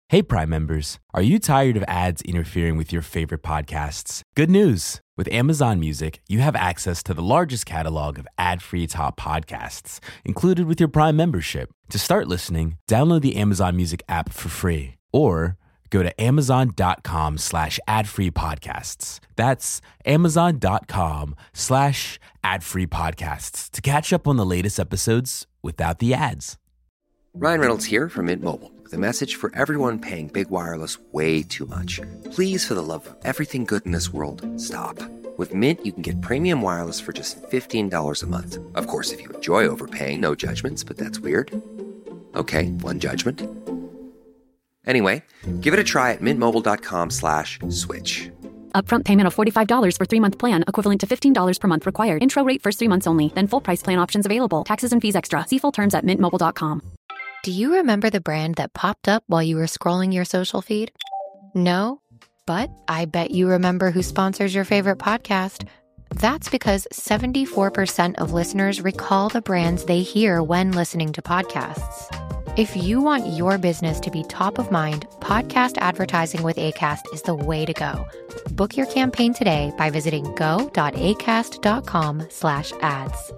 Hey Prime members, are you tired of ads interfering with your favorite podcasts? Good news! With Amazon Music, you have access to the largest catalog of ad-free top podcasts, included with your Prime membership. To start listening, download the Amazon Music app for free, or go to amazon.com/ad-free podcasts. That's amazon.com/ad-free podcasts to catch up on the latest episodes without the ads. Ryan Reynolds here from Mint Mobile with a message for everyone paying big wireless way too much. Please, for the love of everything good in this world, stop. With Mint, you can get premium wireless for just $15 a month. Of course, if you enjoy overpaying, no judgments, but that's weird. Okay, one judgment. Anyway, give it a try at mintmobile.com/switch. Upfront payment of $45 for 3-month plan, equivalent to $15 per month required. Intro rate first 3 months only, then full price plan options available. Taxes and fees extra. See full terms at mintmobile.com. Do you remember the brand that popped up while you were scrolling your social feed? No? But I bet you remember who sponsors your favorite podcast. That's because 74% of listeners recall the brands they hear when listening to podcasts. If you want your business to be top of mind, podcast advertising with Acast is the way to go. Book your campaign today by visiting go.acast.com/ads.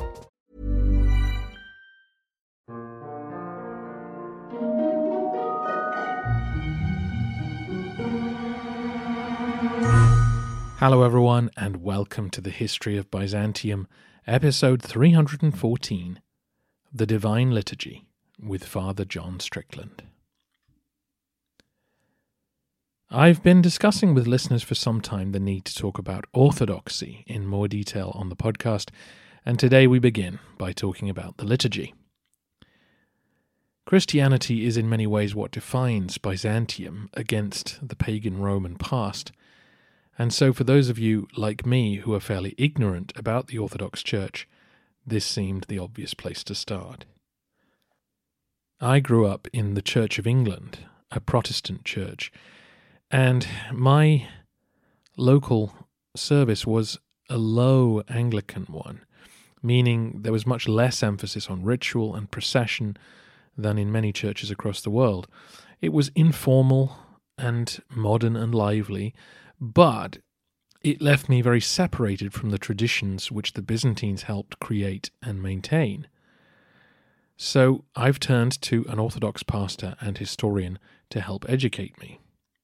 Hello everyone, and welcome to the History of Byzantium, episode 314, The Divine Liturgy, with Father John Strickland. I've been discussing with listeners for some time the need to talk about orthodoxy in more detail on the podcast, and today we begin by talking about the liturgy. Christianity is in many ways what defines Byzantium against the pagan Roman past. And so for those of you, like me, who are fairly ignorant about the Orthodox Church, this seemed the obvious place to start. I grew up in the Church of England, a Protestant church, and my local service was a low Anglican one, meaning there was much less emphasis on ritual and procession than in many churches across the world. It was informal and modern and lively, but it left me very separated from the traditions which the Byzantines helped create and maintain. So I've turned to an Orthodox pastor and historian to help educate me.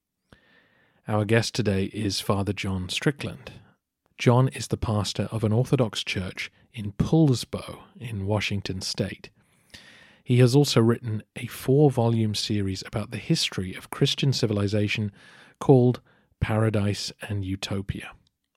Our guest today is Father John Strickland. John is the pastor of an Orthodox church in Poulsbo in Washington State. He has also written a 4-volume series about the history of Christian civilization called Paradise and Utopia.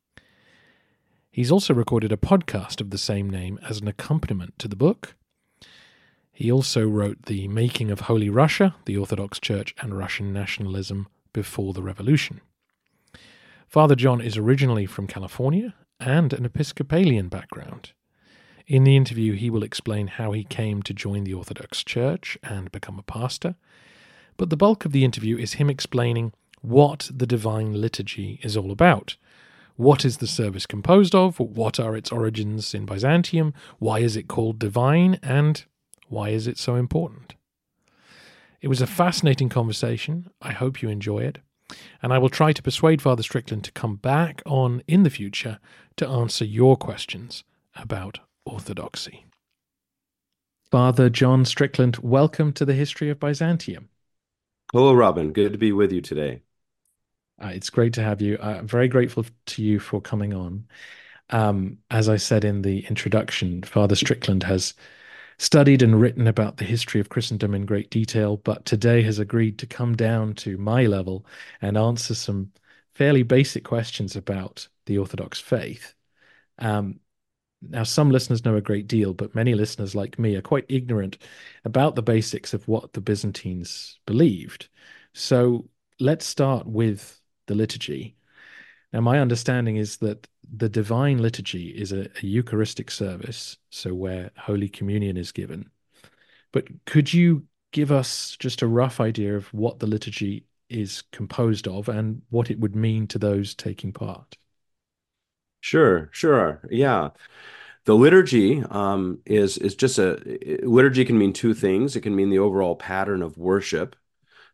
He's also recorded a podcast of the same name as an accompaniment to the book. He also wrote The Making of Holy Russia, the Orthodox Church and Russian Nationalism Before the Revolution. Father John is originally from California and an Episcopalian background. In the interview, he will explain how he came to join the Orthodox Church and become a pastor, but the bulk of the interview is him explaining what the Divine Liturgy is all about. What is the service composed of? What are its origins in Byzantium? Why is it called divine? And why is it so important? It was a fascinating conversation. I hope you enjoy it. And I will try to persuade Father Strickland to come back on in the future to answer your questions about orthodoxy. Father John Strickland, welcome to the History of Byzantium. Hello, Robin. Good to be with you today. It's great to have you. I'm very grateful to you for coming on. As I said in the introduction, Father Strickland has studied and written about the history of Christendom in great detail, but today has agreed to come down to my level and answer some fairly basic questions about the Orthodox faith. Now, some listeners know a great deal, but many listeners like me are quite ignorant about the basics of what the Byzantines believed. So let's start with the liturgy. Now, my understanding is that the Divine Liturgy is a Eucharistic service, so where Holy Communion is given. But could you give us just a rough idea of what the liturgy is composed of and what it would mean to those taking part? Sure. Yeah. The liturgy is just liturgy can mean two things. It can mean the overall pattern of worship.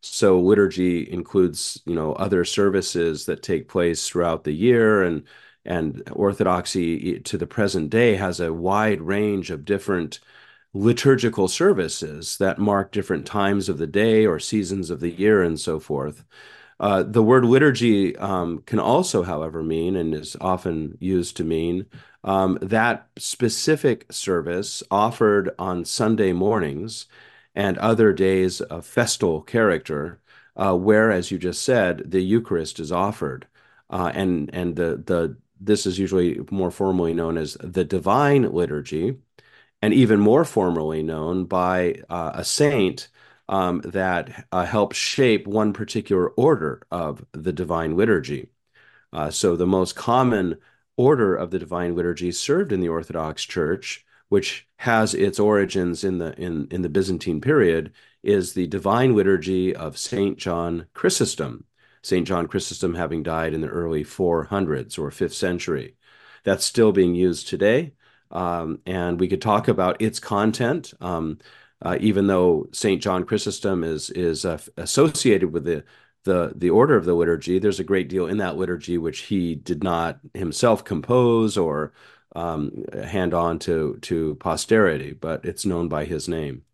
So liturgy includes, other services that take place throughout the year, and Orthodoxy to the present day has a wide range of different liturgical services that mark different times of the day or seasons of the year and so forth. The word liturgy can also, however, mean, and is often used to mean, that specific service offered on Sunday mornings and other days of festal character, where, as you just said, the Eucharist is offered. And this is usually more formally known as the Divine Liturgy, and even more formally known by a saint that helps shape one particular order of the Divine Liturgy. So the most common order of the Divine Liturgy served in the Orthodox Church, which has its origins in the Byzantine period, is the Divine Liturgy of Saint John Chrysostom. Saint John Chrysostom having died in the early 400s or 5th century. That's still being used today. And we could talk about its content, even though Saint John Chrysostom is associated with the order of the liturgy. There's a great deal in that liturgy which he did not himself compose or hand on to posterity, but it's known by his name.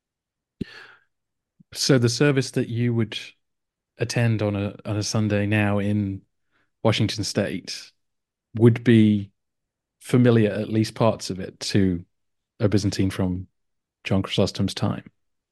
So the service that you would attend on a Sunday now in Washington State would be familiar, at least parts of it, to a Byzantine from John Chrysostom's time.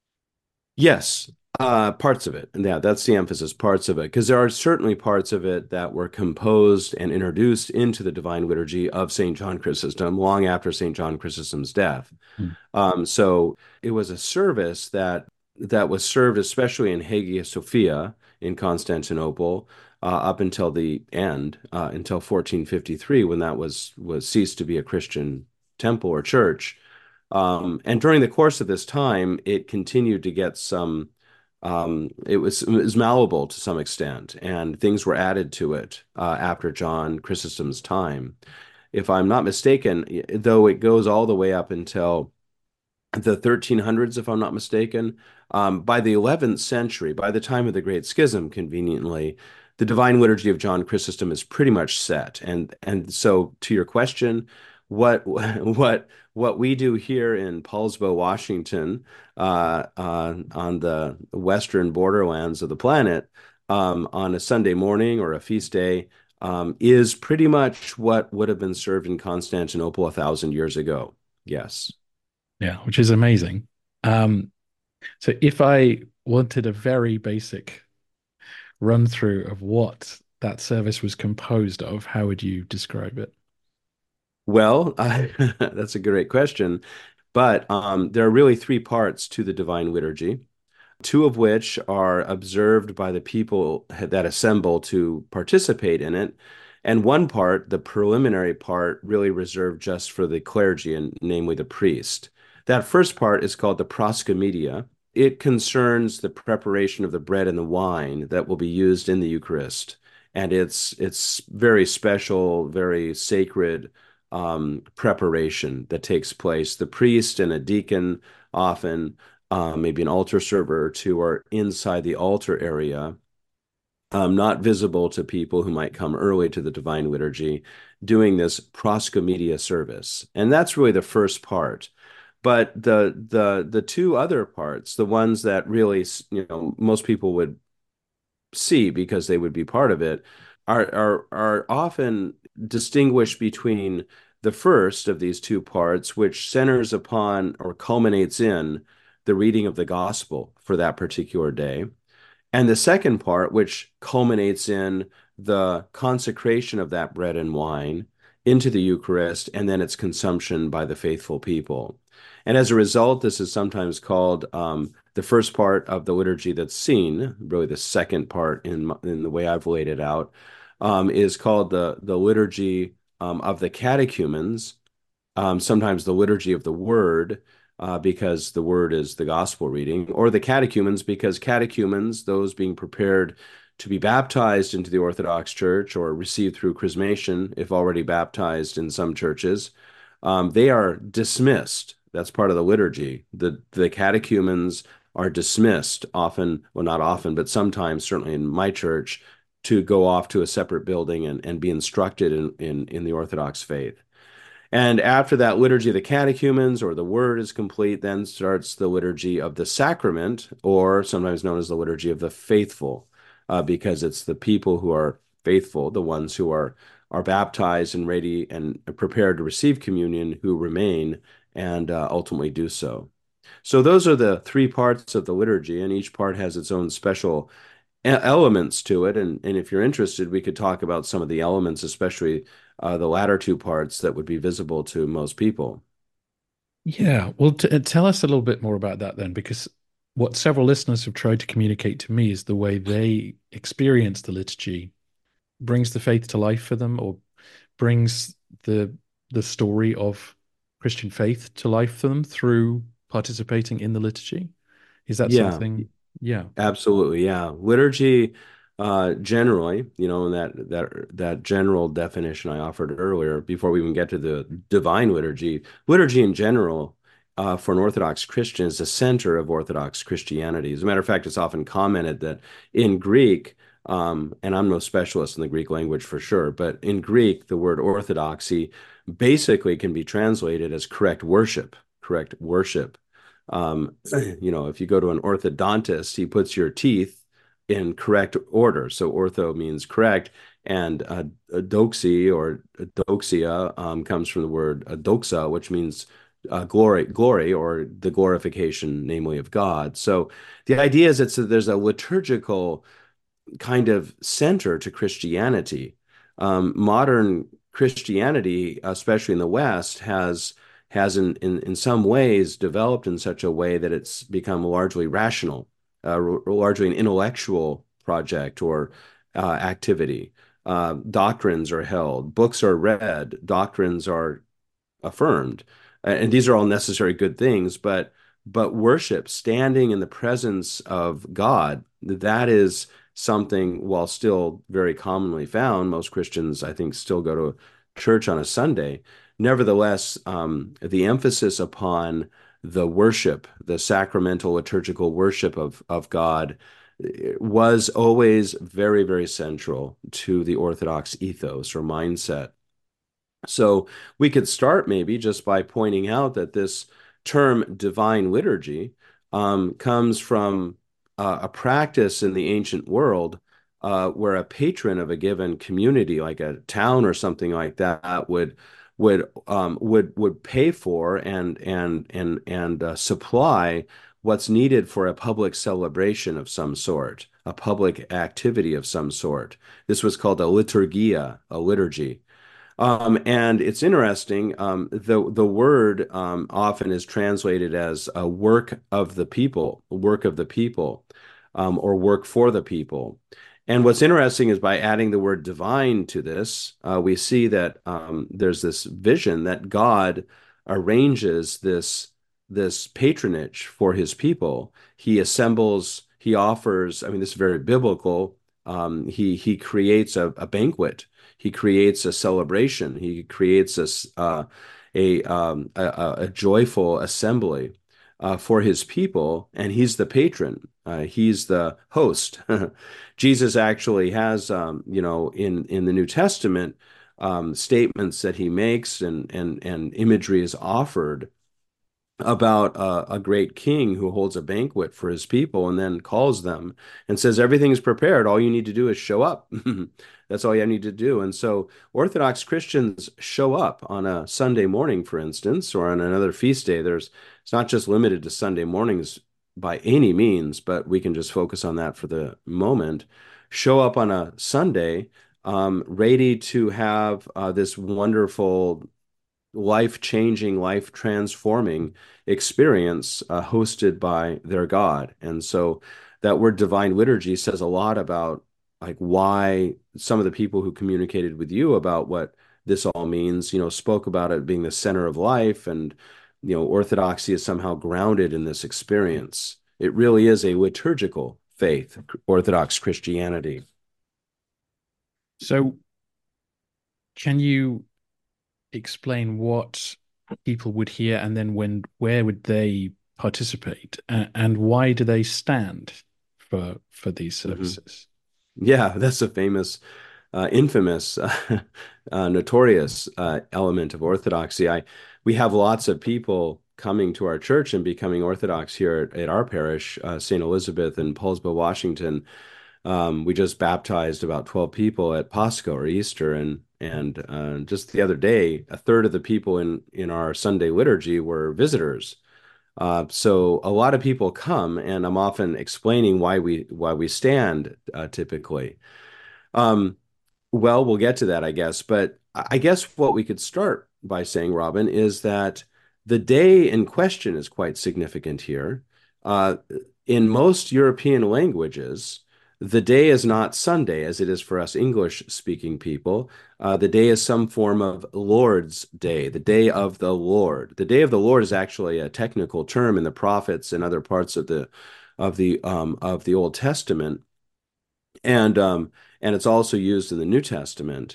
Yes, parts of it. And yeah, that's the emphasis, parts of it, because there are certainly parts of it that were composed and introduced into the Divine Liturgy of St. John Chrysostom long after St. John Chrysostom's death. So it was a service that was served especially in Hagia Sophia in Constantinople up until the end, until 1453, when that was ceased to be a Christian temple or church. And during the course of this time, it continued to get some, it was malleable to some extent, and things were added to it after John Chrysostom's time. If I'm not mistaken, though it goes all the way up until the 1300s, if I'm not mistaken, by the 11th century, by the time of the Great Schism, conveniently, the Divine Liturgy of John Chrysostom is pretty much set. And so, to your question, what we do here in Poulsbo, Washington, on the western borderlands of the planet, on a Sunday morning or a feast day, is pretty much what would have been served in Constantinople 1,000 years ago. Yes. Yeah, which is amazing. So if I wanted a very basic run through of what that service was composed of, how would you describe it? Well, that's a great question. But there are really three parts to the Divine Liturgy, two of which are observed by the people that assemble to participate in it. And one part, the preliminary part, really reserved just for the clergy, and namely the priest. That first part is called the proscomedia. It concerns the preparation of the bread and the wine that will be used in the Eucharist. And it's very special, very sacred preparation that takes place. The priest and a deacon, often maybe an altar server or two, are inside the altar area, not visible to people who might come early to the Divine Liturgy, doing this proscomedia service. And that's really the first part. But the two other parts, the ones that really, most people would see because they would be part of it, are often distinguished between the first of these two parts, which centers upon or culminates in the reading of the gospel for that particular day, and the second part, which culminates in the consecration of that bread and wine into the Eucharist and then its consumption by the faithful people. And as a result, this is sometimes called the first part of the liturgy that's seen, really the second part in the way I've laid it out, is called the liturgy of the catechumens, sometimes the liturgy of the word, because the word is the gospel reading, or the catechumens, because catechumens, those being prepared to be baptized into the Orthodox Church or received through chrismation, if already baptized in some churches, they are dismissed. That's part of the liturgy. The catechumens are dismissed often, well, not often, but sometimes, certainly in my church, to go off to a separate building and be instructed in the Orthodox faith. And after that liturgy of the catechumens or the word is complete, then starts the liturgy of the sacrament, or sometimes known as the liturgy of the faithful, because it's the people who are faithful, the ones who are baptized and ready and prepared to receive communion, who remain and ultimately do so. So those are the three parts of the liturgy, and each part has its own special elements to it. And if you're interested, we could talk about some of the elements, especially the latter two parts that would be visible to most people. Yeah, well, tell us a little bit more about that then, because what several listeners have tried to communicate to me is the way they experience the liturgy brings the faith to life for them, or brings the story of Christian faith to life for them through participating in the liturgy. Is that Yeah, something? Yeah. absolutely. Yeah. Liturgy, generally, in that general definition I offered earlier, before we even get to the divine liturgy in general, for an Orthodox Christian is the center of Orthodox Christianity. As a matter of fact, it's often commented that in Greek, and I'm no specialist in the Greek language for sure, but in Greek, the word orthodoxy basically can be translated as correct worship, correct worship. If you go to an orthodontist, he puts your teeth in correct order. So ortho means correct, and doxy or doxia comes from the word doxa, which means glory, or the glorification, namely of God. So the idea is there's a liturgical kind of center to Christianity. Modern Christianity, especially in the West, has in some ways developed in such a way that it's become largely rational, largely an intellectual project or activity. Doctrines are held, books are read, doctrines are affirmed, and these are all necessary good things. But worship, standing in the presence of God, that is something, while still very commonly found. Most Christians, I think, still go to church on a Sunday. Nevertheless, the emphasis upon the worship, the sacramental liturgical worship of God, was always very, very central to the Orthodox ethos or mindset. So we could start maybe just by pointing out that this term divine liturgy comes from a practice in the ancient world, where a patron of a given community, like a town or something like that, would pay for and supply what's needed for a public celebration of some sort, a public activity of some sort. This was called a liturgia, a liturgy. And it's interesting. The word often is translated as a work of the people, or work for the people. And what's interesting is, by adding the word divine to this, we see that there's this vision that God arranges this patronage for his people. He assembles, he offers. I mean, this is very biblical. He creates a banquet. He creates a celebration. He creates a joyful assembly for his people, and he's the patron. He's the host. Jesus actually has, in the New Testament, statements that he makes, and imagery is offered about a great king who holds a banquet for his people and then calls them and says, everything's prepared. All you need to do is show up. That's all you need to do. And so Orthodox Christians show up on a Sunday morning, for instance, or on another feast day. It's not just limited to Sunday mornings by any means, but we can just focus on that for the moment. Show up on a Sunday, ready to have this wonderful, life-changing, life-transforming experience hosted by their God. And so that word divine liturgy says a lot about, like, why some of the people who communicated with you about what this all means, spoke about it being the center of life, and orthodoxy is somehow grounded in this experience. It really is a liturgical faith, Orthodox Christianity. So can you explain what people would hear, and then where would they participate, and why do they stand for these services? Yeah, that's a famous, infamous, notorious element of Orthodoxy. We have lots of people coming to our church and becoming Orthodox here at our parish, St. Elizabeth in Paulsboro, Washington. We just baptized about 12 people at Pascha or Easter, and just the other day, a third of the people in our Sunday liturgy were visitors. So a lot of people come, and I'm often explaining why we stand typically. Um, well, we'll get to that, I guess. But I guess what we could start by saying, Robin, is that the day in question is quite significant here. Uh, in most European languages, the day is not Sunday as it is for us English-speaking people. The day is some form of Lord's Day, the day of the Lord. The day of the Lord is actually a technical term in the prophets and other parts of the Old Testament, and it's also used in the New Testament.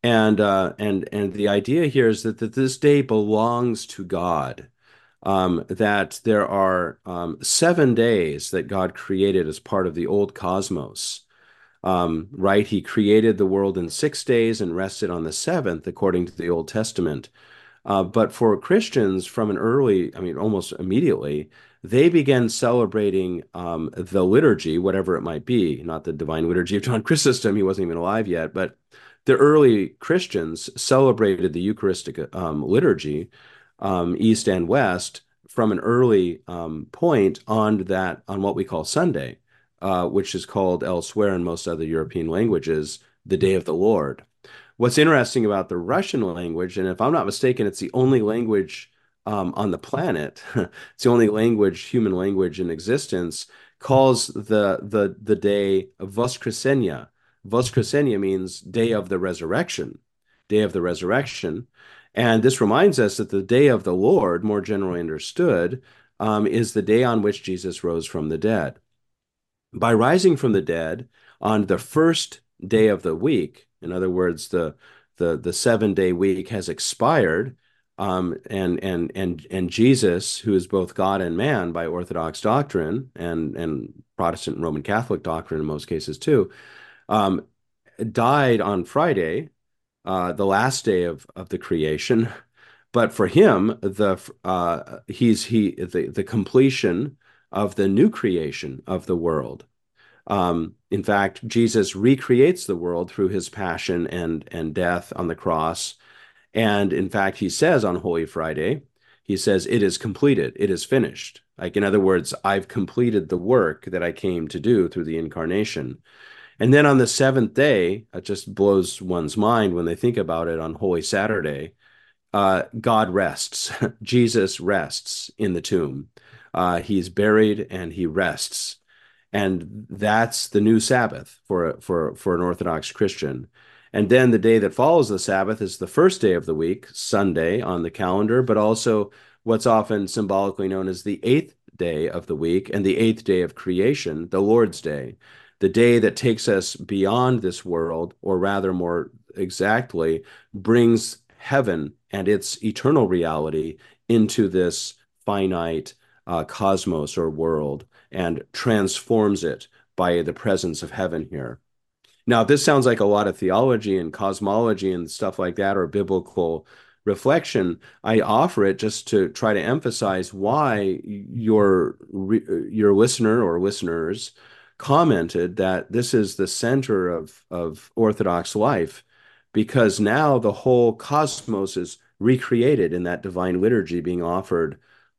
And the idea here is that this day belongs to God. That there are 7 days that God created as part of the old cosmos. Right? He created the world in 6 days and rested on the seventh, according to the Old Testament. But for Christians from an early, I mean, almost immediately, they began celebrating the liturgy, whatever it might be, not the divine liturgy of John Chrysostom, he wasn't even alive yet, but the early Christians celebrated the Eucharistic liturgy, East and West, from an early point on what we call Sunday, which is called elsewhere in most other European languages, the Day of the Lord. What's interesting about the Russian language, and if I'm not mistaken, it's the only language on the planet, it's the only human language in existence, calls the day Voskresenia. Voskresenia means day of the resurrection, day of the resurrection. And this reminds us that the day of the Lord, more generally understood, is the day on which Jesus rose from the dead. By rising from the dead on the first day of the week, in other words, the 7 day week has expired, and Jesus, who is both God and man by Orthodox doctrine and Protestant and Roman Catholic doctrine in most cases too, died on Friday, the last day of the creation. But for him, the completion of the new creation of the world. In fact, Jesus recreates the world through his passion and death on the cross. And in fact, he says on Holy Friday, he says, "It is completed, it is finished." Like, in other words, I've completed the work that I came to do through the incarnation. And then on the seventh day, it just blows one's mind when they think about it on Holy Saturday, God rests. Jesus rests in the tomb. He's buried and he rests. And that's the new Sabbath for an Orthodox Christian. And then the day that follows the Sabbath is the first day of the week, Sunday on the calendar, but also what's often symbolically known as the eighth day of the week and the eighth day of creation, the Lord's Day, the day that takes us beyond this world, or rather more exactly, brings heaven and its eternal reality into this finite cosmos or world and transforms it by the presence of heaven here. Now, this sounds like a lot of theology and cosmology and stuff like that, or biblical reflection. I offer it just to try to emphasize why your listener or listeners commented that this is the center of Orthodox life, because now the whole cosmos is recreated in that divine liturgy being offered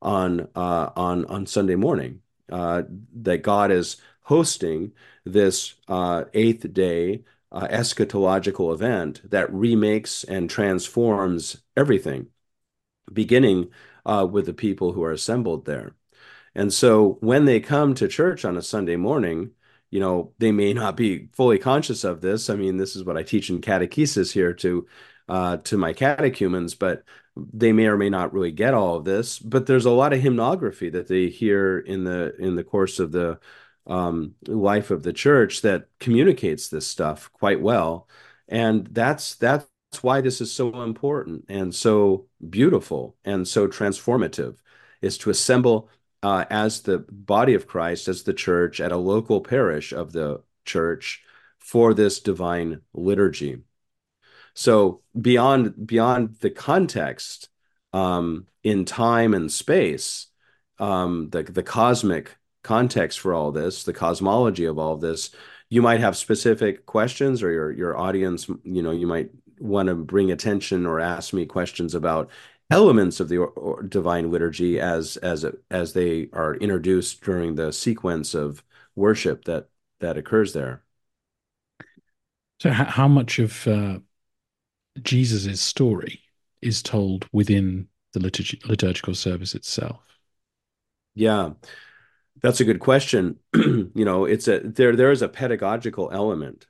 on Sunday morning. That God is hosting this eighth day eschatological event that remakes and transforms everything, beginning with the people who are assembled there. And so when they come to church on a Sunday morning, they may not be fully conscious of this. I mean, this is what I teach in catechesis here to my catechumens, but they may or may not really get all of this. But there's a lot of hymnography that they hear in the course of the life of the church that communicates this stuff quite well. And that's why this is so important and so beautiful and so transformative, is to assemble as the body of Christ, as the church, at a local parish of the church for this divine liturgy. So beyond the context, in time and space, the cosmic context for all this, the cosmology of all this, you might have specific questions, or your audience, you might want to bring attention or ask me questions about elements of the divine liturgy as they are introduced during the sequence of worship that occurs there. So, how much of Jesus's story is told within the liturgical service itself? Yeah, that's a good question. There is a pedagogical element.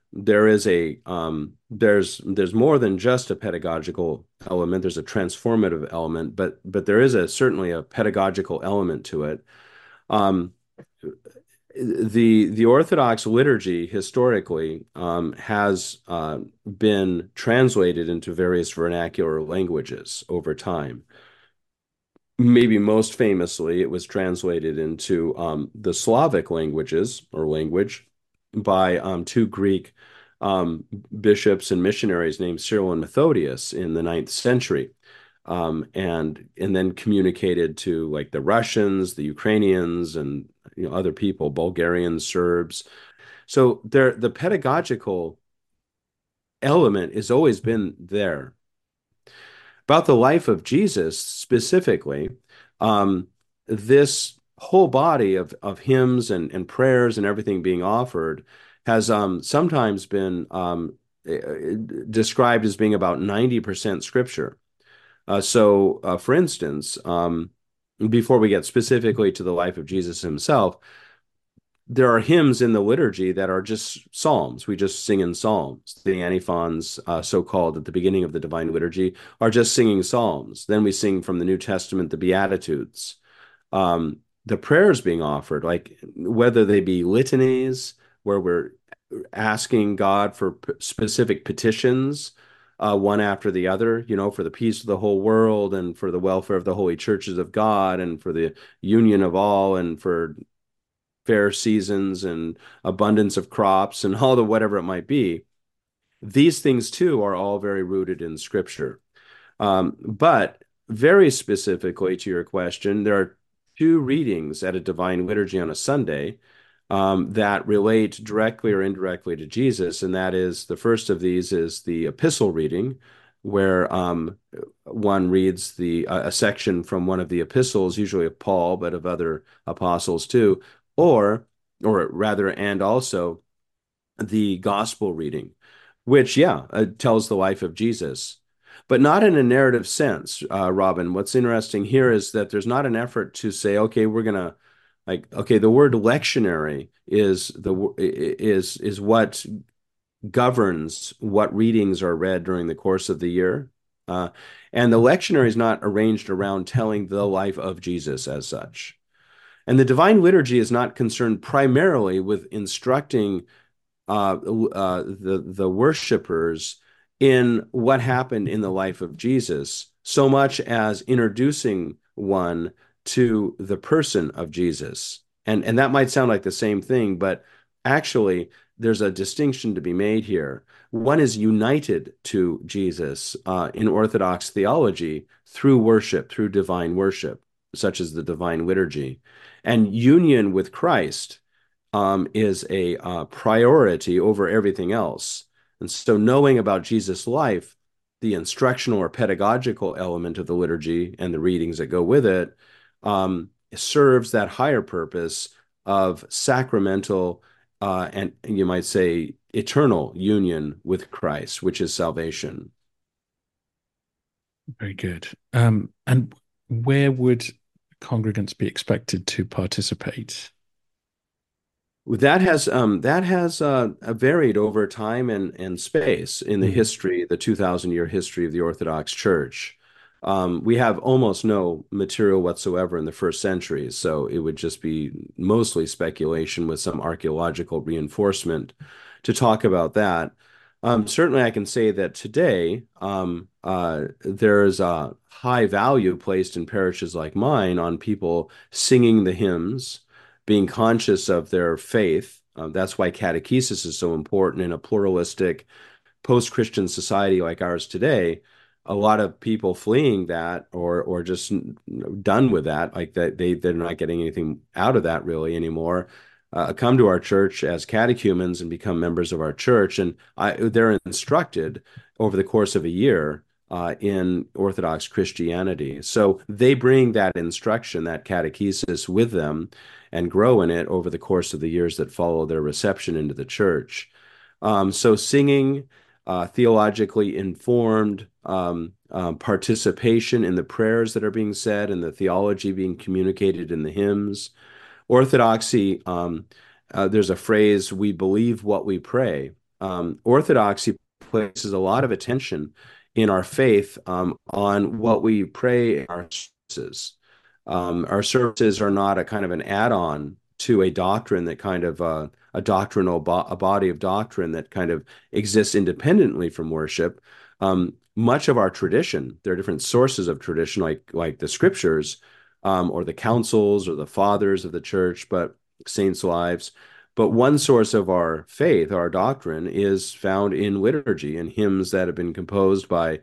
There's more than just a pedagogical element. There's a transformative element, but there is certainly a pedagogical element to it. The Orthodox liturgy historically has been translated into various vernacular languages over time. Maybe most famously, it was translated into the Slavic languages, or language, by two Greek bishops and missionaries named Cyril and Methodius in the 9th century, and then communicated to like the Russians, the Ukrainians, and other people, Bulgarians, Serbs. So the pedagogical element has always been there. About the life of Jesus specifically, this whole body of hymns and prayers and everything being offered has sometimes been described as being about 90% scripture. For instance, before we get specifically to the life of Jesus himself, there are hymns in the liturgy that are just psalms. We just sing in psalms. The antiphons, so-called at the beginning of the divine liturgy, are just singing psalms. Then we sing from the New Testament the Beatitudes. The prayers being offered, like whether they be litanies, where we're asking God for specific petitions, one after the other, for the peace of the whole world, and for the welfare of the holy churches of God, and for the union of all, and for fair seasons and abundance of crops and all the whatever it might be. These things too are all very rooted in Scripture. But very specifically to your question, there are two readings at a divine liturgy on a Sunday that relate directly or indirectly to Jesus, and that is, the first of these is the epistle reading, where one reads a section from one of the epistles, usually of Paul, but of other apostles too, or rather, and also the gospel reading, which tells the life of Jesus, but not in a narrative sense. Robin, what's interesting here is that there's not an effort to say, okay, we're gonna, the word lectionary is what governs what readings are read during the course of the year. And the lectionary is not arranged around telling the life of Jesus as such. And the divine liturgy is not concerned primarily with instructing the worshipers in what happened in the life of Jesus, so much as introducing one to the person of Jesus. And that might sound like the same thing, but actually there's a distinction to be made here. One is united to Jesus in Orthodox theology through worship, through divine worship, such as the divine liturgy. And union with Christ is a priority over everything else. And so knowing about Jesus' life, the instructional or pedagogical element of the liturgy and the readings that go with it serves that higher purpose of sacramental and you might say eternal union with Christ, which is salvation. Very good. And where would congregants be expected to participate? That has varied over time and space in the history, the 2,000-year history of the Orthodox Church. We have almost no material whatsoever in the first century, so it would just be mostly speculation with some archaeological reinforcement to talk about that. Certainly, I can say that today there's a high value placed in parishes like mine on people singing the hymns, being conscious of their faith. That's why catechesis is so important in a pluralistic post-Christian society like ours today. A lot of people fleeing that or just done with that, like that they're not getting anything out of that really anymore. Come to our church as catechumens and become members of our church, and they're instructed over the course of a year in Orthodox Christianity. So they bring that instruction, that catechesis with them and grow in it over the course of the years that follow their reception into the church. So singing, theologically informed participation in the prayers that are being said and the theology being communicated in the hymns. Orthodoxy, there's a phrase, we believe what we pray. Orthodoxy places a lot of attention in our faith on what we pray in our services. Our services are not a kind of an add-on to a doctrine that kind of a body of doctrine that kind of exists independently from worship. Much of our tradition, there are different sources of tradition, like the scriptures, or the councils or the fathers of the church, but saints' lives. But one source of our faith, our doctrine, is found in liturgy and hymns that have been composed by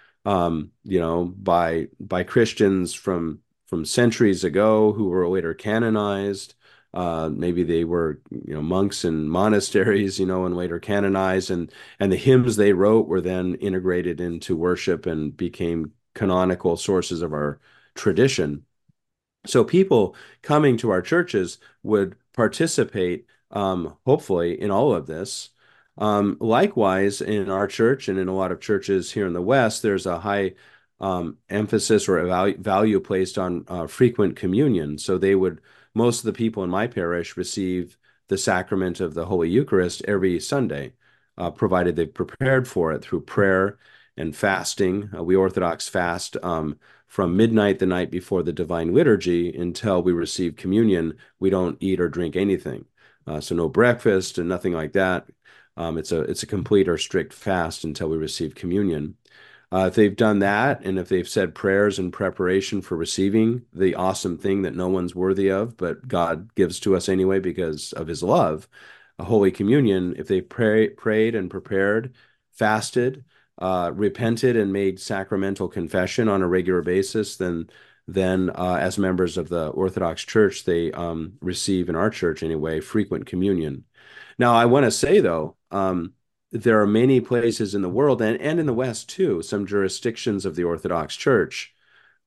Christians from centuries ago who were later canonized. Maybe they were monks in monasteries, and later canonized, and the hymns they wrote were then integrated into worship and became canonical sources of our tradition. So people coming to our churches would participate, hopefully, in all of this. Likewise, in our church and in a lot of churches here in the West, there's a high emphasis or value placed on frequent communion. So most of the people in my parish receive the sacrament of the Holy Eucharist every Sunday, provided they've prepared for it through prayer and fasting. We Orthodox fast from midnight the night before the Divine Liturgy until we receive communion. We don't eat or drink anything. So no breakfast and nothing like that. It's a complete or strict fast until we receive communion. If they've done that, and if they've said prayers in preparation for receiving the awesome thing that no one's worthy of, but God gives to us anyway because of his love, a Holy Communion, if they prayed and prepared, fasted, repented, and made sacramental confession on a regular basis, then as members of the Orthodox Church, they receive, in our church anyway, frequent communion. Now, I want to say, though, there are many places in the world and in the West too, some jurisdictions of the Orthodox Church,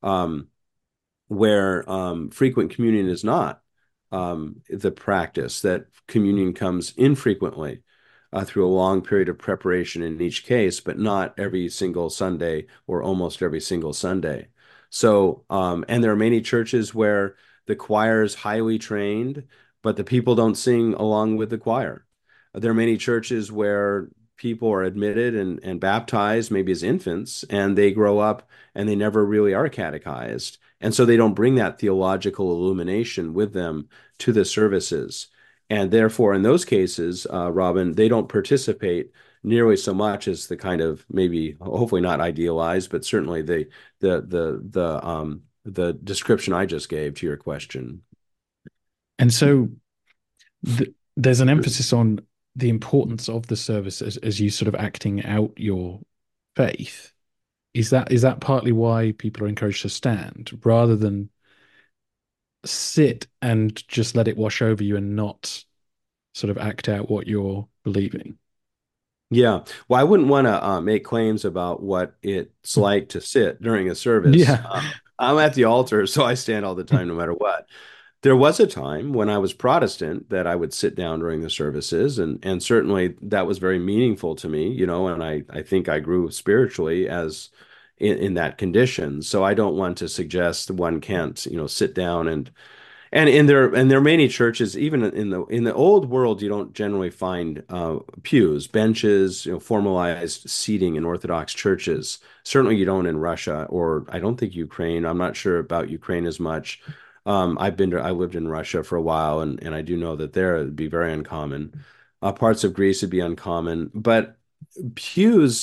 where frequent communion is not the practice, that communion comes infrequently through a long period of preparation in each case, but not every single Sunday or almost every single Sunday. So, and there are many churches where the choir is highly trained, but the people don't sing along with the choir. There are many churches where people are admitted and baptized maybe as infants, and they grow up and they never really are catechized. And so they don't bring that theological illumination with them to the services. And therefore, in those cases, Robin, they don't participate nearly so much as the kind of, maybe, hopefully not idealized, but certainly the description I just gave to your question. And so there's an emphasis on the importance of the service as you sort of acting out your faith. Is that partly why people are encouraged to stand rather than sit and just let it wash over you and not sort of act out what you're believing? Yeah. Well, I wouldn't want to make claims about what it's like to sit during a service. Yeah. I'm at the altar, so I stand all the time, no matter what. There was a time when I was Protestant that I would sit down during the services, and certainly that was very meaningful to me, and I think I grew spiritually as in that condition. So I don't want to suggest one can't, sit down and there are many churches, even in the old world, you don't generally find pews, benches, formalized seating in Orthodox churches. Certainly you don't in Russia, or I don't think Ukraine. I'm not sure about Ukraine as much. I lived in Russia for a while, and I do know that there it'd be very uncommon. Parts of Greece would be uncommon, but pews,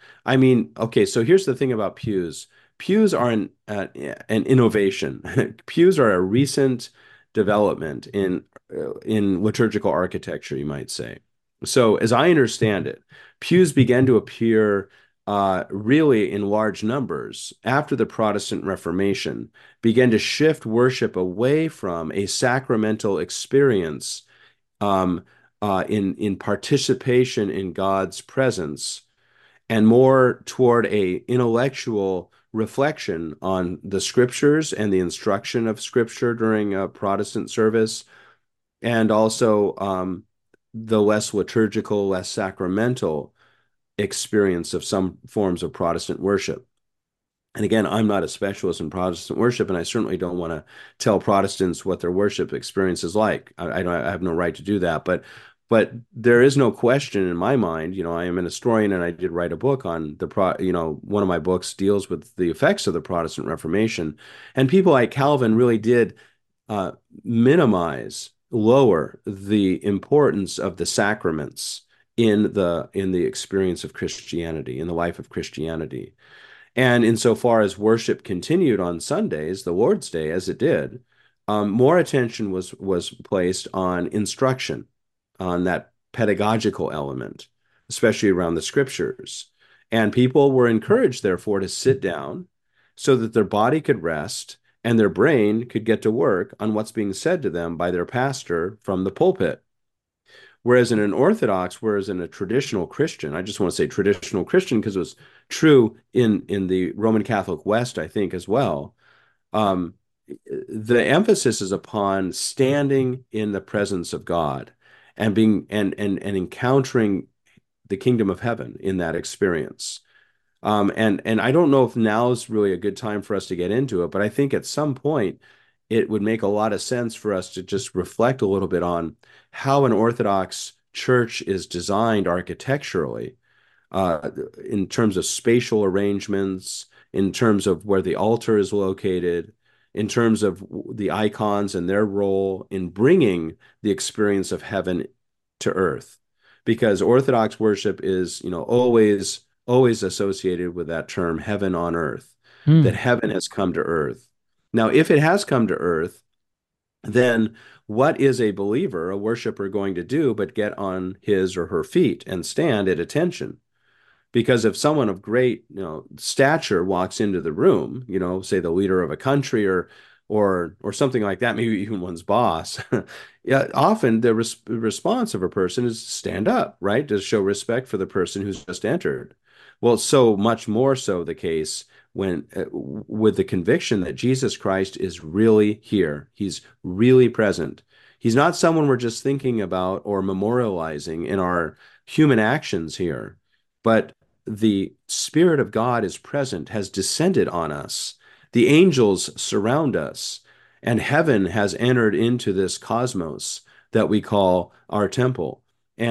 I mean, okay, so here's the thing about pews. Pews are an innovation. Pews are a recent development in liturgical architecture, you might say. So, as I understand it, pews began to appear really in large numbers after the Protestant Reformation, began to shift worship away from a sacramental experience in participation in God's presence and more toward a intellectual reflection on the scriptures and the instruction of scripture during a Protestant service, and also the less liturgical, less sacramental experience of some forms of Protestant worship. And again, I'm not a specialist in Protestant worship, and I certainly don't want to tell Protestants what their worship experience is like. I have no right to do that. But there is no question in my mind. I am an historian, and I did write a book on one of my books deals with the effects of the Protestant Reformation, and people like Calvin really did lower the importance of the sacraments in the experience of Christianity, in the life of Christianity. And insofar as worship continued on Sundays, the Lord's Day, as it did, more attention was placed on instruction, on that pedagogical element, especially around the scriptures. And people were encouraged, therefore, to sit down so that their body could rest and their brain could get to work on what's being said to them by their pastor from the pulpit. Whereas in a traditional Christian, I just want to say traditional Christian because it was true in the Roman Catholic West, I think, as well. Um, the emphasis is upon standing in the presence of God and being and encountering the kingdom of heaven in that experience. And I don't know if now is really a good time for us to get into it, but I think at some point it would make a lot of sense for us to just reflect a little bit on how an Orthodox church is designed architecturally, in terms of spatial arrangements, in terms of where the altar is located, in terms of the icons and their role in bringing the experience of heaven to earth. Because Orthodox worship is, always associated with that term, heaven on earth, that heaven has come to earth. Now, if it has come to earth, then what is a believer, a worshiper, going to do but get on his or her feet and stand at attention? Because if someone of great, stature walks into the room, say the leader of a country or something like that, maybe even one's boss, yeah, often the response of a person is to stand up, right? To show respect for the person who's just entered. Well, so much more so the case when with the conviction that Jesus Christ is really here. He's really present. He's not someone we're just thinking about or memorializing in our human actions here, but the Spirit of God is present, has descended on us. The angels surround us, and heaven has entered into this cosmos that we call our temple.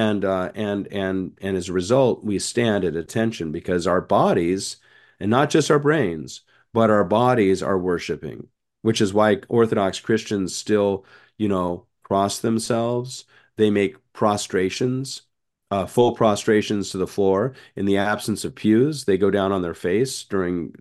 And as a result, we stand at attention because our bodies, and not just our brains, but our bodies are worshiping, which is why Orthodox Christians still, cross themselves. They make prostrations, full prostrations to the floor. In the absence of pews, they go down on their face during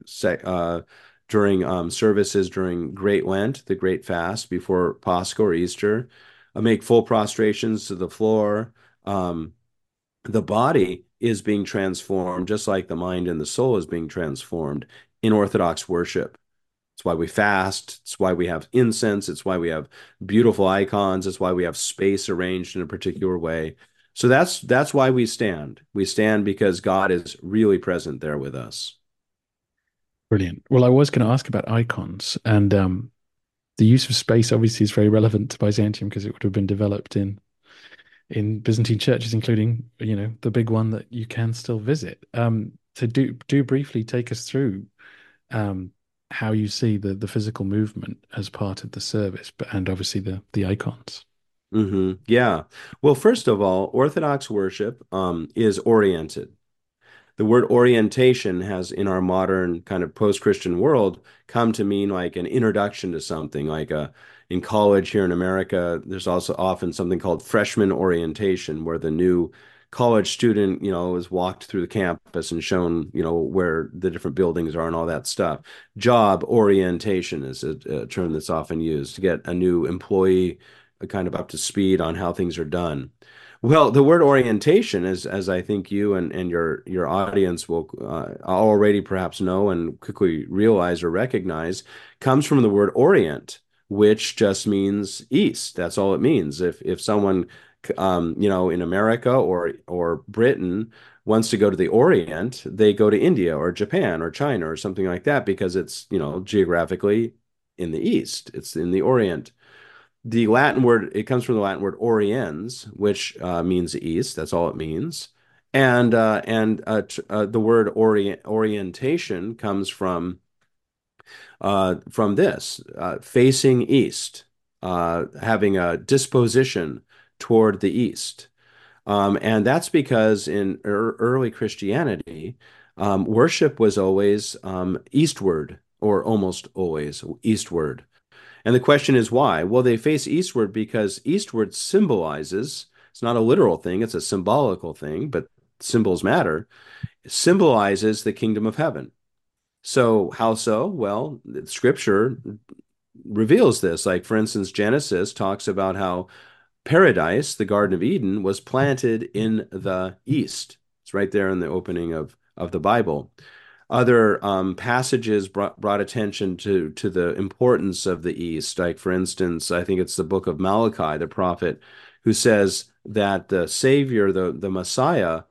services during Great Lent, the Great Fast before Pascha or Easter. Make full prostrations to the floor. The body is being transformed, just like the mind and the soul is being transformed in Orthodox worship. It's why we fast. It's why we have incense. It's why we have beautiful icons. It's why we have space arranged in a particular way. So that's why we stand. We stand because God is really present there with us. Brilliant. Well, I was going to ask about icons, and the use of space obviously is very relevant to Byzantium because it would have been developed in Byzantine churches, including the big one that you can still visit. So do briefly take us through how you see the physical movement as part of the service, and obviously the icons. Mm-hmm. Yeah. Well, first of all, Orthodox worship is oriented. The word orientation has, in our modern kind of post-Christian world, come to mean like an introduction to something. Like in college here in America, there's also often something called freshman orientation, where the new college student, is walked through the campus and shown, where the different buildings are and all that stuff. Job orientation is a term that's often used to get a new employee kind of up to speed on how things are done. Well, the word orientation, as I think you and your audience will already perhaps know and quickly realize or recognize, comes from the word orient, which just means east. That's all it means. If someone in America or Britain wants to go to the Orient, they go to India or Japan or China or something like that because it's, geographically in the east. It's in the Orient. The Latin word, it comes from the Latin word oriens, which means east. That's all it means. The word orientation comes from this facing east, having a disposition toward the east. And that's because in early Christianity, worship was always eastward, or almost always eastward. And the question is why? Well, they face eastward because eastward symbolizes, it's not a literal thing, it's a symbolical thing, but symbols matter. It symbolizes the kingdom of heaven. So, how so? Well, Scripture reveals this. Like, for instance, Genesis talks about how paradise, the Garden of Eden, was planted in the east. It's right there in the opening of the Bible. Other passages brought attention to the importance of the east. Like, for instance, I think it's the book of Malachi, the prophet, who says that the Savior, the Messiah,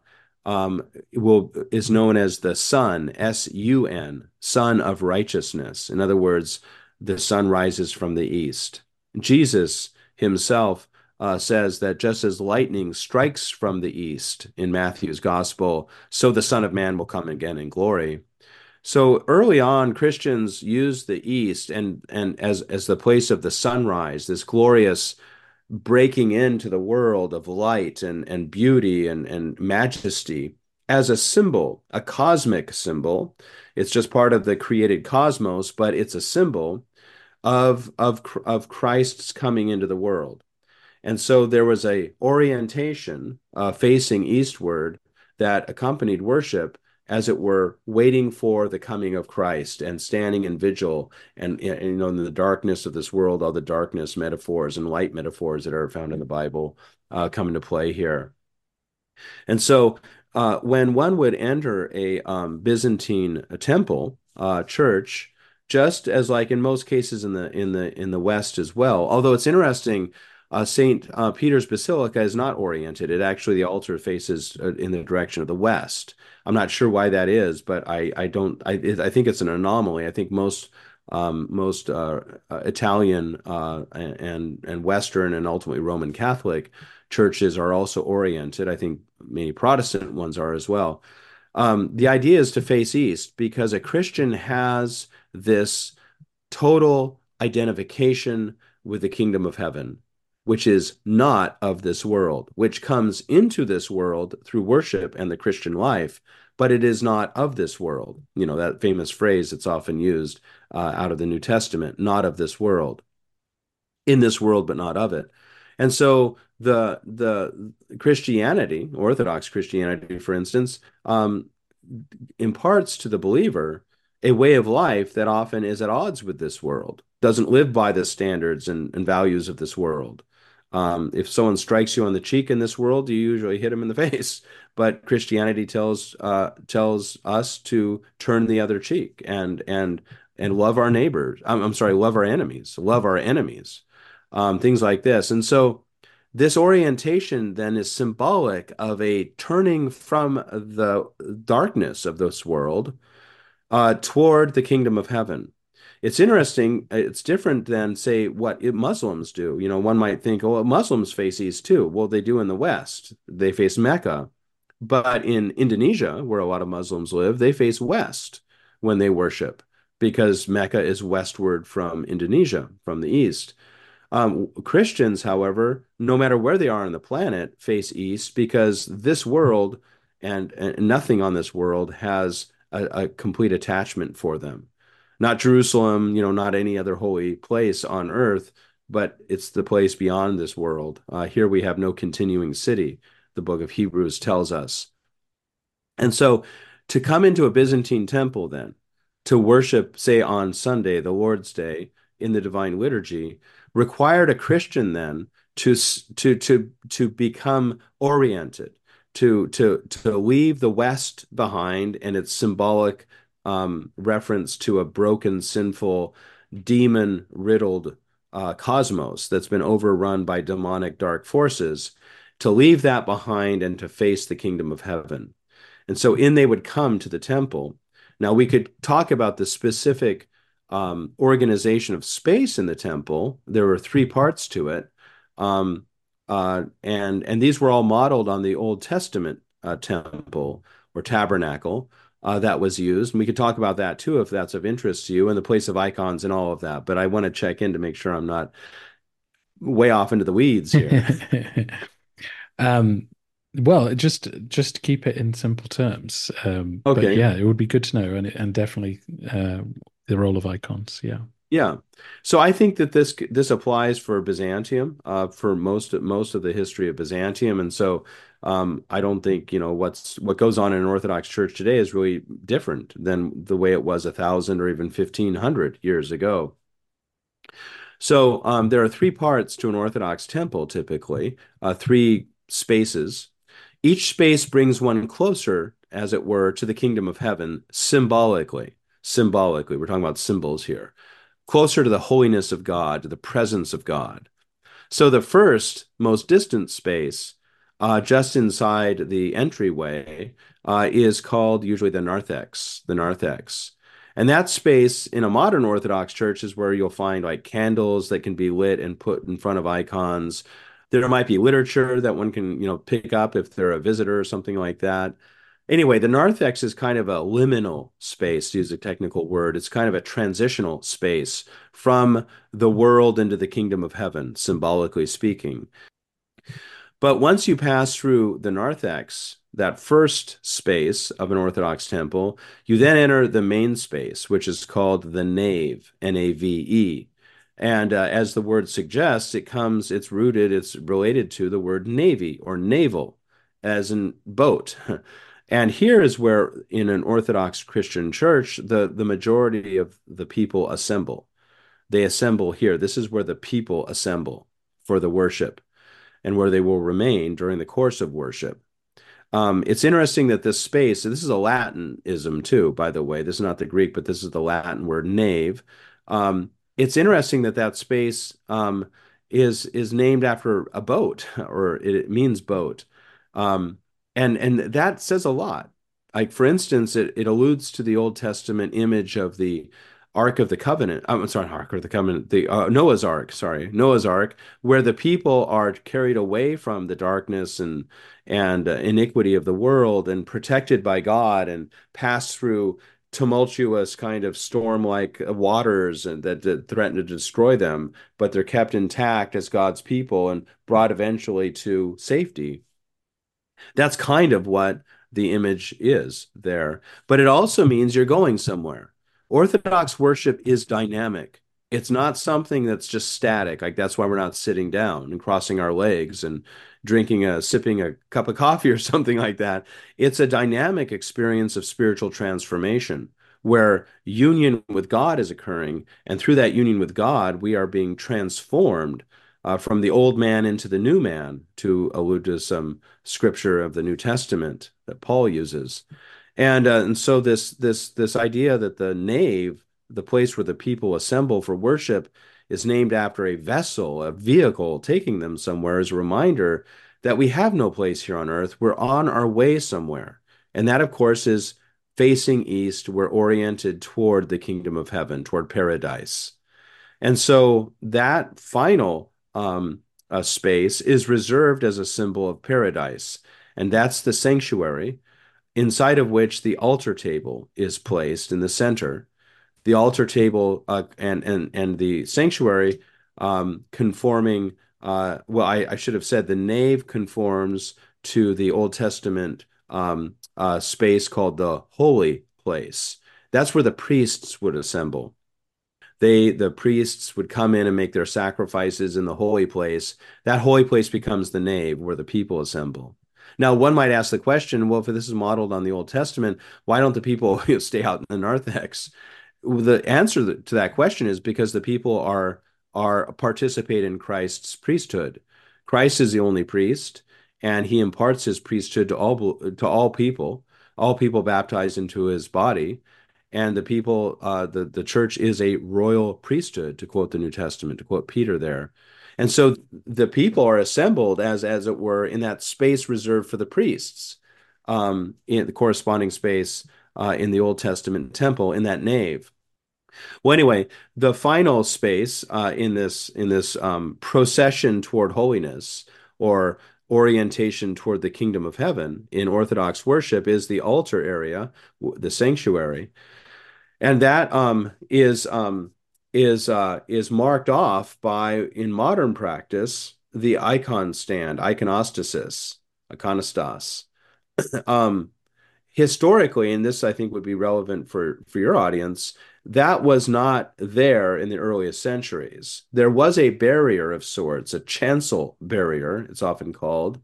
is known as the Sun, S-U-N, Son of Righteousness. In other words, the sun rises from the east. Jesus himself says that just as lightning strikes from the east in Matthew's gospel, so the Son of Man will come again in glory. So early on, Christians used the east and as the place of the sunrise, this glorious breaking into the world of light and beauty and majesty as a symbol, a cosmic symbol. It's just part of the created cosmos, but it's a symbol of Christ's coming into the world. And so there was a orientation facing eastward that accompanied worship, as it were, waiting for the coming of Christ and standing in vigil and in the darkness of this world, all the darkness metaphors and light metaphors that are found in the Bible come into play here. And so when one would enter a Byzantine temple, church, just as like in most cases in the West as well, although it's interesting, St. Peter's Basilica is not oriented. It actually, the altar faces in the direction of the west. I'm not sure why that is, but I think it's an anomaly. I think most Italian and Western and ultimately Roman Catholic churches are also oriented. I think many Protestant ones are as well. The idea is to face east because a Christian has this total identification with the kingdom of heaven, which is not of this world, which comes into this world through worship and the Christian life, but it is not of this world. That famous phrase that's often used out of the New Testament, not of this world. In this world, but not of it. And so the Christianity, Orthodox Christianity, for instance, imparts to the believer a way of life that often is at odds with this world, doesn't live by the standards and values of this world. If someone strikes you on the cheek in this world, you usually hit them in the face. But Christianity tells us to turn the other cheek and love our neighbors. I'm sorry, love our enemies, things like this. And so this orientation then is symbolic of a turning from the darkness of this world toward the kingdom of heaven. It's interesting. It's different than, say, what Muslims do. One might think, oh, Muslims face east too. Well, they do in the West. They face Mecca. But in Indonesia, where a lot of Muslims live, they face west when they worship because Mecca is westward from Indonesia, from the east. Christians, however, no matter where they are on the planet, face east because this world and nothing on this world has a complete attachment for them. Not Jerusalem, not any other holy place on earth, but it's the place beyond this world. Here we have no continuing city. the book of Hebrews tells us. And so to come into a Byzantine temple then, to worship, say, on Sunday, the Lord's Day, in the Divine Liturgy, required a Christian then to become oriented, to leave the West behind and its symbolic reference to a broken, sinful, demon-riddled cosmos that's been overrun by demonic dark forces, to leave that behind and to face the kingdom of heaven. And so in they would come to the temple. Now we could talk about the specific organization of space in the temple. There were three parts to it. And these were all modeled on the Old Testament temple or tabernacle that was used. And we could talk about that too, if that's of interest to you, and the place of icons and all of that. But I want to check in to make sure I'm not way off into the weeds here. Well, just keep it in simple terms. Okay. But yeah, it would be good to know, and definitely the role of icons. Yeah. Yeah. So I think that this applies for Byzantium, for most of the history of Byzantium. And so I don't think, what goes on in an Orthodox church today is really different than the way it was 1,000 or even 1,500 years ago. So there are three parts to an Orthodox temple, typically, three spaces. Each space brings one closer, as it were, to the kingdom of heaven symbolically. Symbolically, we're talking about symbols here. Closer to the holiness of God, to the presence of God. So the first, most distant space, just inside the entryway, is called usually the narthex, And that space in a modern Orthodox church is where you'll find like candles that can be lit and put in front of icons. There might be literature that one can, pick up if they're a visitor or something like that. Anyway, the narthex is kind of a liminal space, to use a technical word. It's kind of a transitional space from the world into the kingdom of heaven, symbolically speaking. But once you pass through the narthex, that first space of an Orthodox temple, you then enter the main space, which is called the nave, N-A-V-E. And as the word suggests, it's related to the word navy or naval, as in boat. And here is where, in an Orthodox Christian church, the majority of the people assemble. They assemble here. This is where the people assemble for the worship and where they will remain during the course of worship. It's interesting that this space, so this is a Latinism too, by the way. This is not the Greek, but this is the Latin word nave. It's interesting that space is named after a boat, or it means boat. And that says a lot. Like, for instance, it alludes to the Old Testament image of the Ark of the Covenant. I'm sorry, Ark of the Covenant, the Noah's Ark, where the people are carried away from the darkness and iniquity of the world and protected by God and pass through tumultuous kind of storm-like waters and that threaten to destroy them, but they're kept intact as God's people and brought eventually to safety. That's kind of what the image is there. But it also means you're going somewhere. Orthodox worship is dynamic. It's not something that's just static. Like, that's why we're not sitting down and crossing our legs and sipping a cup of coffee or something like that. It's a dynamic experience of spiritual transformation where union with God is occurring. And through that union with God, we are being transformed from the old man into the new man, to allude to some scripture of the New Testament that Paul uses. And so this idea that the nave, the place where the people assemble for worship, is named after a vessel, a vehicle taking them somewhere, is a reminder that we have no place here on earth. We're on our way somewhere. And that, of course, is facing east. We're oriented toward the kingdom of heaven, toward paradise. And so that final space is reserved as a symbol of paradise. And that's the sanctuary, inside of which the altar table is placed in the center. The altar table and the sanctuary conforming, I should have said the nave conforms to the Old Testament space called the holy place. That's where the priests would assemble. The priests would come in and make their sacrifices in the holy place. That holy place becomes the nave where the people assemble. Now, one might ask the question, well, if this is modeled on the Old Testament, why don't the people stay out in the narthex? The answer to that question is because the people are participate in Christ's priesthood. Christ is the only priest, and he imparts his priesthood to all people baptized into his body. And the people, the church is a royal priesthood, to quote the New Testament, to quote Peter there. And so the people are assembled as it were in that space reserved for the priests, in the corresponding space in the Old Testament temple in that nave. Well, anyway, the final space in this procession toward holiness or orientation toward the kingdom of heaven in Orthodox worship is the altar area, the sanctuary, and that is marked off by, in modern practice, the icon stand, iconostasis, iconostas. Um, Historically, and this I think would be relevant for your audience, that was not there in the earliest centuries. There was a barrier of sorts, a chancel barrier, it's often called.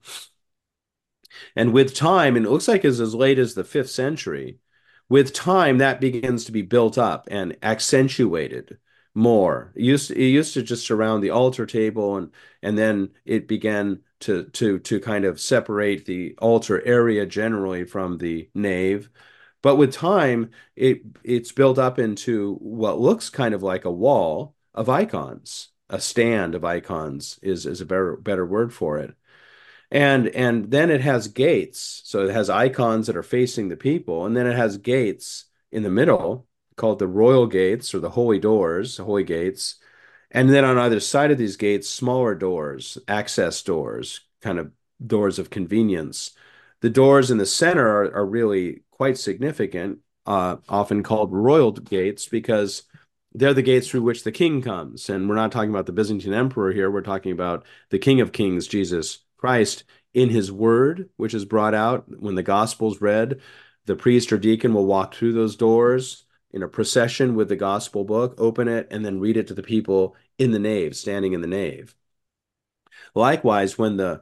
And with time, and it looks like it's as late as the 5th century, with time that begins to be built up and accentuated more. It used to just surround the altar table, and then it began to kind of separate the altar area generally from the nave. But with time, it's built up into what looks kind of like a wall of icons. A stand of icons is a better word for it. And then it has gates. So it has icons that are facing the people, and then it has gates in the middle called the royal gates or the holy doors, the holy gates. And then on either side of these gates, smaller doors, access doors, kind of doors of convenience. The doors in the center are really quite significant, often called royal gates, because they're the gates through which the king comes. And we're not talking about the Byzantine emperor here. We're talking about the King of Kings, Jesus Christ, in his word, which is brought out when the gospel's read. The priest or deacon will walk through those doors in a procession with the gospel book, open it, and then read it to the people in the nave, standing in the nave. Likewise,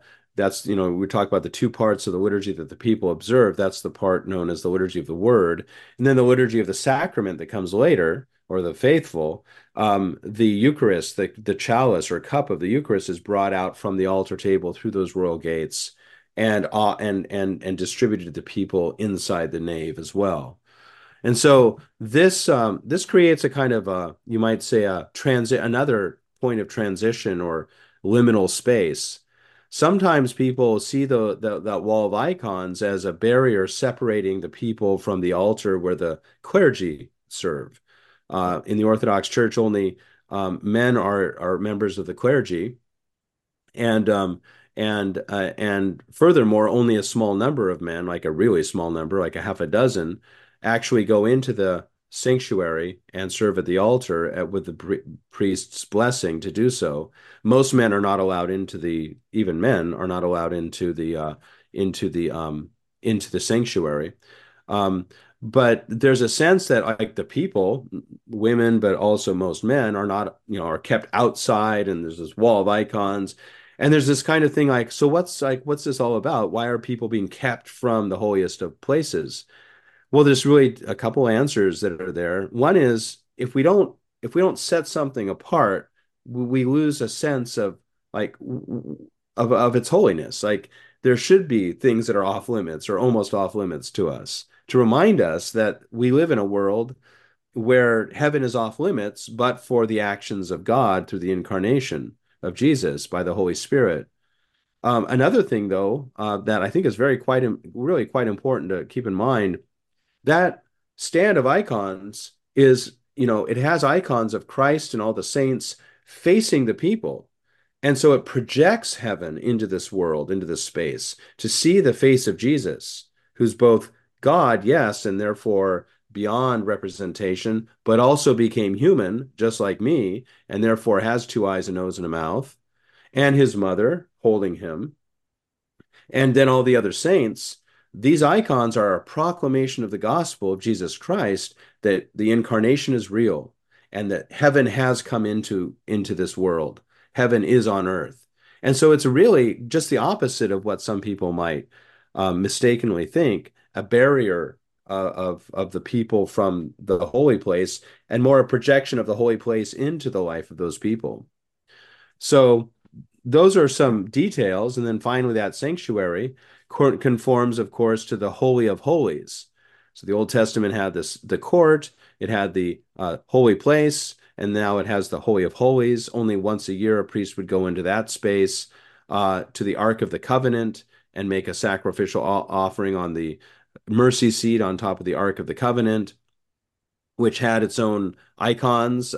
we talk about the two parts of the liturgy that the people observe. That's the part known as the liturgy of the word. And then the liturgy of the sacrament that comes later, or the faithful, the Eucharist, the chalice or cup of the Eucharist is brought out from the altar table through those royal gates and distributed to the people inside the nave as well. And so this creates a kind of you might say another point of transition or liminal space. Sometimes people see that wall of icons as a barrier separating the people from the altar where the clergy serve. In the Orthodox Church, only men are members of the clergy, and furthermore, only a small number of men, like a really small number, like a half a dozen, actually go into the sanctuary and serve at the altar with the priest's blessing to do so. Most men are not allowed even men are not allowed into the sanctuary. But there's a sense that like the people, women, but also most men are not, are kept outside, and there's this wall of icons. And there's this kind of thing like, so what's this all about? Why are people being kept from the holiest of places? Well, there's really a couple answers that are there. One is if we don't set something apart, we lose a sense of like of its holiness. Like there should be things that are off limits or almost off limits to us to remind us that we live in a world where heaven is off limits, but for the actions of God through the incarnation of Jesus by the Holy Spirit. Another thing, though, that I think is really quite important to keep in mind, that stand of icons is, it has icons of Christ and all the saints facing the people. And so it projects heaven into this world, into this space, to see the face of Jesus, who's both God, yes, and therefore beyond representation, but also became human, just like me, and therefore has 2 eyes, a nose, and a mouth, and his mother holding him, and then all the other saints. These icons are a proclamation of the gospel of Jesus Christ, that the incarnation is real and that heaven has come into this world. Heaven is on earth. And so it's really just the opposite of what some people might mistakenly think, a barrier of the people from the holy place, and more a projection of the holy place into the life of those people. So those are some details. And then finally, that sanctuary conforms, of course, to the Holy of Holies. So the Old Testament had the court, it had the holy place, and now it has the Holy of Holies. Only once a year, a priest would go into that space to the Ark of the Covenant and make a sacrificial offering on the mercy seat on top of the Ark of the Covenant, which had its own icons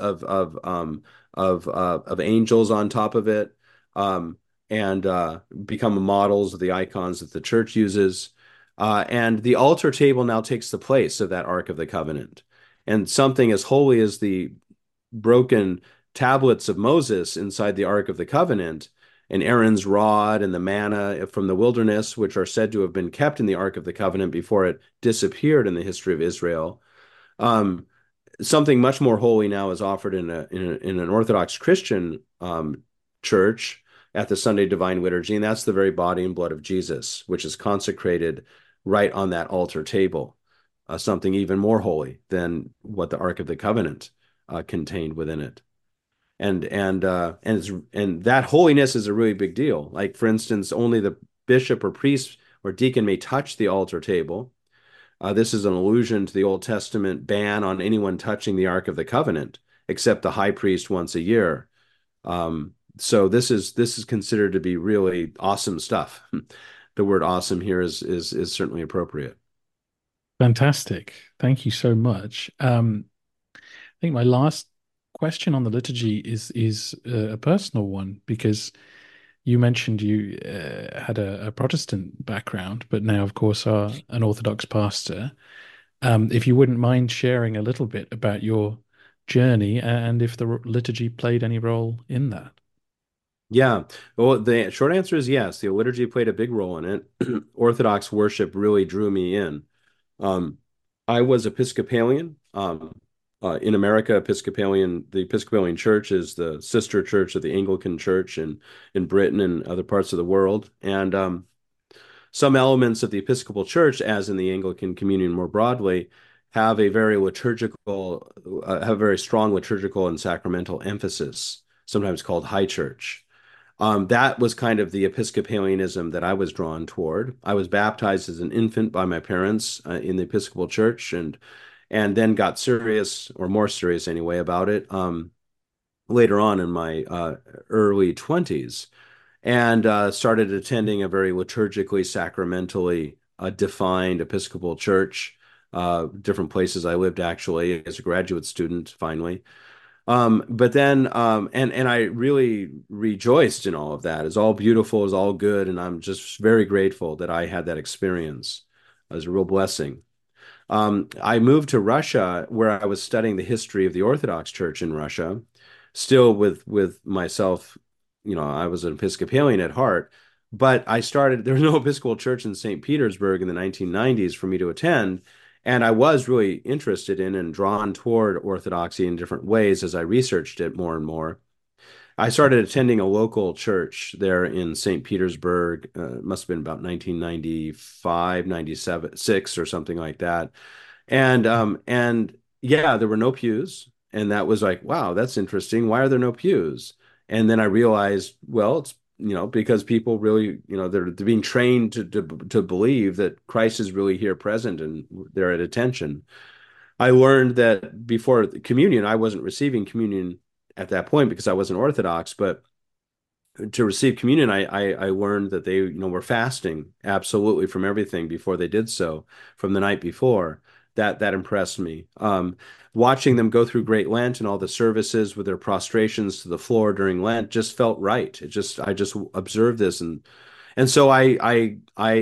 of angels on top of it, and become models of the icons that the church uses. And the altar table now takes the place of that Ark of the Covenant. And something as holy as the broken tablets of Moses inside the Ark of the Covenant, and Aaron's rod and the manna from the wilderness, which are said to have been kept in the Ark of the Covenant before it disappeared in the history of Israel. Something much more holy now is offered in an Orthodox Christian church at the Sunday Divine Liturgy, and that's the very body and blood of Jesus, which is consecrated right on that altar table. Something even more holy than what the Ark of the Covenant contained within it. And that holiness is a really big deal. Like, for instance, only the bishop or priest or deacon may touch the altar table. This is an allusion to the Old Testament ban on anyone touching the Ark of the Covenant, except the high priest once a year. So this is considered to be really awesome stuff. The word "awesome" here is certainly appropriate. Fantastic. Thank you so much. I think my last question on the liturgy is a personal one, because you mentioned you had a Protestant background, but now, of course, are an Orthodox pastor. If you wouldn't mind sharing a little bit about your journey and if the liturgy played any role in that. Yeah. Well, the short answer is yes. The liturgy played a big role in it. Orthodox worship really drew me in. I was Episcopalian. In America, the Episcopalian Church is the sister church of the Anglican Church in Britain and other parts of the world. And some elements of the Episcopal Church, as in the Anglican Communion more broadly, have a very strong liturgical and sacramental emphasis, sometimes called High Church. That was kind of the Episcopalianism that I was drawn toward. I was baptized as an infant by my parents in the Episcopal Church, and then got serious, or more serious anyway, about it later on in my early 20s, and started attending a very liturgically, sacramentally defined Episcopal church, different places I lived actually as a graduate student finally. But then, and I really rejoiced in all of that. It's all beautiful, it's all good, and I'm just very grateful that I had that experience. It was a real blessing. I moved to Russia, where I was studying the history of the Orthodox Church in Russia, still with myself. I was an Episcopalian at heart, but there was no Episcopal Church in St. Petersburg in the 1990s for me to attend. And I was really interested in and drawn toward Orthodoxy in different ways as I researched it more and more. I started attending a local church there in St. Petersburg. It must have been about 1995, 97, 6 or something like that. And yeah, there were no pews. And that was like, wow, that's interesting. Why are there no pews? And then I realized, well, it's because people really, they're being trained to believe that Christ is really here present and they're at attention. I learned that before the communion, I wasn't receiving communion at that point because I wasn't Orthodox, but to receive communion, I learned that they, were fasting absolutely from everything before they did so, from the night before. That impressed me. Watching them go through Great Lent and all the services with their prostrations to the floor during Lent just felt right. I just observed this, and so I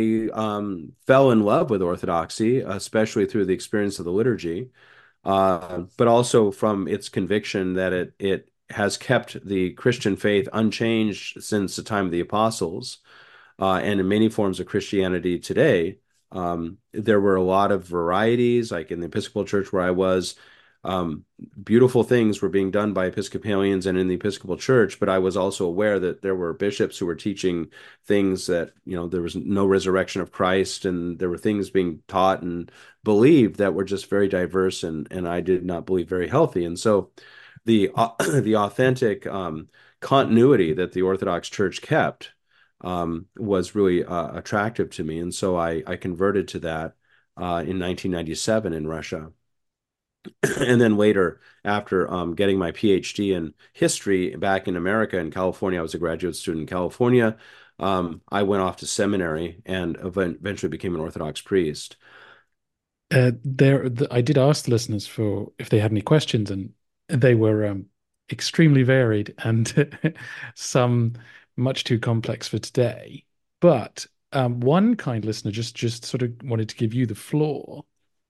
fell in love with Orthodoxy, especially through the experience of the liturgy, but also from its conviction that it has kept the Christian faith unchanged since the time of the apostles, and in many forms of Christianity today. There were a lot of varieties, like in the Episcopal Church where I was. beautiful things were being done by Episcopalians and in the Episcopal Church, but I was also aware that there were bishops who were teaching things that, there was no resurrection of Christ, and there were things being taught and believed that were just very diverse, and I did not believe very healthy. And so the authentic continuity that the Orthodox Church kept was really attractive to me. And so I converted to that in 1997 in Russia. And then later, after getting my PhD in history back in America, in California, I was a graduate student in California. I went off to seminary and eventually became an Orthodox priest. I did ask the listeners for if they had any questions, and they were extremely varied and some much too complex for today. But one kind listener just sort of wanted to give you the floor.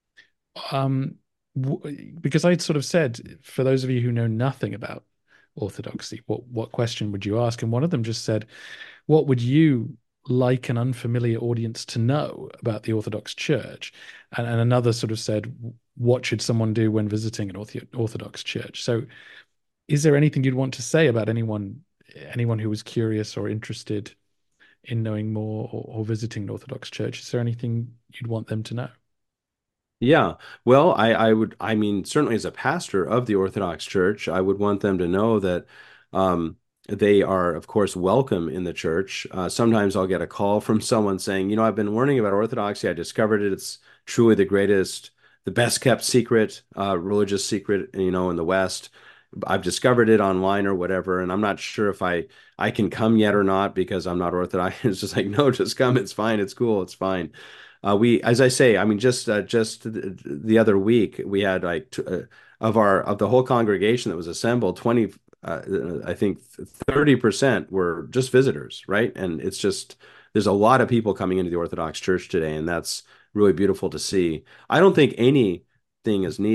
Because I'd sort of said, for those of you who know nothing about Orthodoxy, what question would you ask? And one of them just said, what would you like an unfamiliar audience to know about the Orthodox Church? And another sort of said, what should someone do when visiting an Orthodox Church? So is there anything you'd want to say about anyone who was curious or interested in knowing more or visiting an Orthodox Church? Is there anything you'd want them to know? Yeah, well, I mean, certainly as a pastor of the Orthodox Church, I would want them to know that they are, of course, welcome in the church. Sometimes I'll get a call from someone saying, I've been learning about Orthodoxy. I discovered it. It's truly the best kept secret, religious secret, in the West. I've discovered it online or whatever, and I'm not sure if I can come yet or not because I'm not Orthodox. It's just like, no, just come. It's fine. It's cool. It's fine. As I say, I mean, just the other week we had like of the whole congregation that was assembled, 20, I think 30% were just visitors, right? And it's just there's a lot of people coming into the Orthodox Church today, and that's really beautiful to see. I don't think anything is needed.